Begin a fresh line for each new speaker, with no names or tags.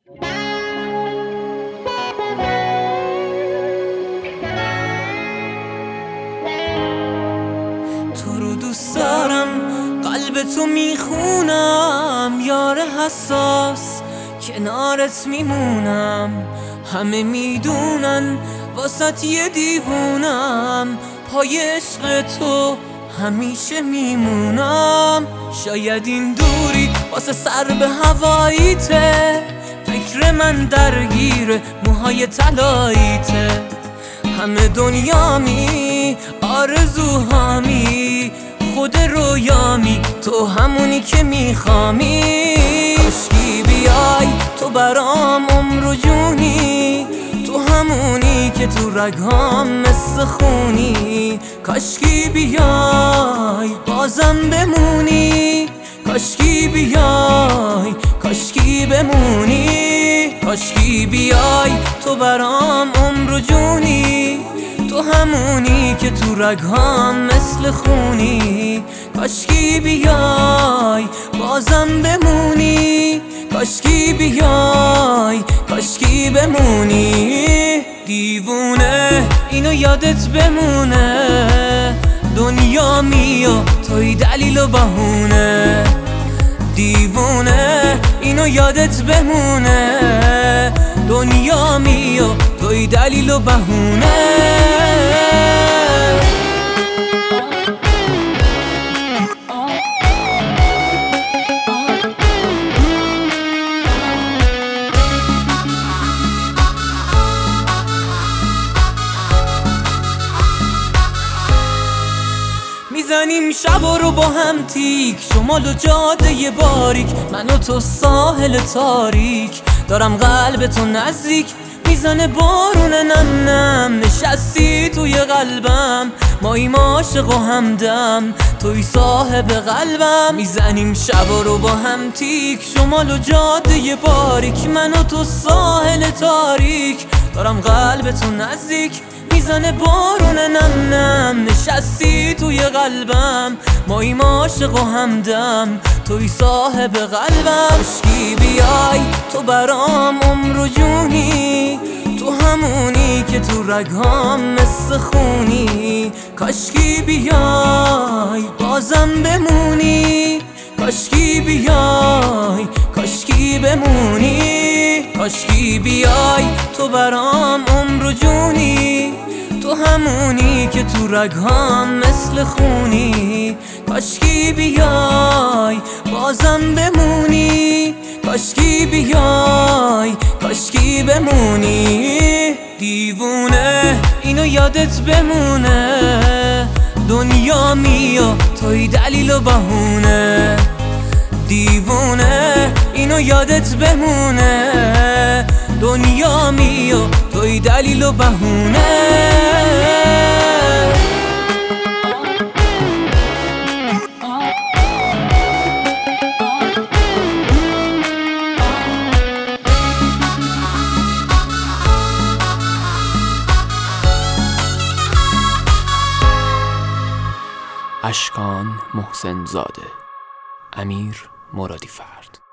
تو رو دوست دارم، قلب تو میخونم، یار حساس کنارت میمونم. همه میدونن واسط یه دیوونم، پای عشق تو همیشه میمونم. شاید این دوری واسه سر به هواییته، فکر من درگیر موهای طلاییته. همه دنیامی آرزوهامی، خود رویامی، تو همونی که میخوامی. کاشکی بیای تو برام عمر و جونی، تو همونی که تو رگام مثل خونی. کاشکی بیای بازم بمونی، کاشکی بیای، کاشکی بمونی. کاشکی بیای تو برام عمر و جونی، تو همونی که تو رگام مثل خونی. کاشکی بیای بازم بمونی، کاشکی بیای، کاشکی بمونی. دیوونه اینو یادت بمونه، دنیا میا توی دلیل و بهونه. دیوونه اینو یادت بمونه، دنیا میا توی دلیل و بهونه. میزنیم شبا رو با هم تیک، شمال و جاده باریک، من و تو ساحل تاریک. دارم قلب تو نزدیک، میزنه بارون نم نم. نشستی توی قلبم، ماییم عاشق و همدم، توی صاحب قلبم. میزنیم شبا رو با هم تیک، شمال و جاده باریک، من و تو ساحل تاریک. دارم قلب تو نزدیک، میزنه بارون نم نم. نشستی توی قلبم، ماییم عاشق و همدم، توی صاحب قلبم. کاشکی بیای تو برام عمر و جونی، تو همونی که تو رگام مثل خونی. کاشکی بیای بازم بمونی، کاشکی بیای، کاشکی بمونی. کاشکی بیای تو برام عمر و جونی، تو همونی که تو رگام مثل خونی. کاشکی بیای بازم بمونی، کاشکی بیای، کاشکی بمونی. دیوونه اینو یادت بمونه، دنیا میا توی دلیل و بهونه. دیوونه اینو یادت بمونه، دنیا میا توی دلیل و بهونه.
اشکان محسن زاده، امیر مرادی فرد.